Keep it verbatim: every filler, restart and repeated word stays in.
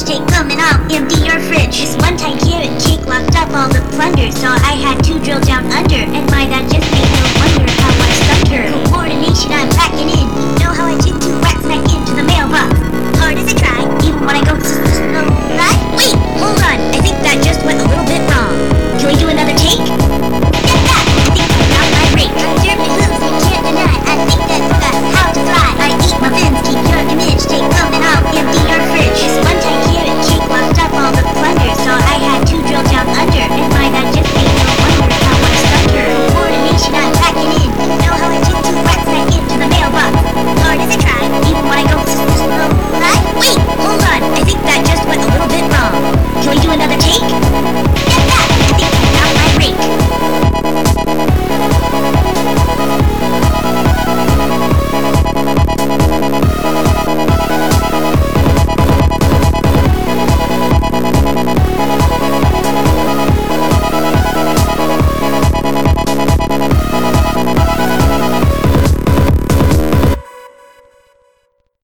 Jake come and I'll empty your fridge. This one time Jared Jake locked up all the plunder, so I had to drill down under, and my that just made no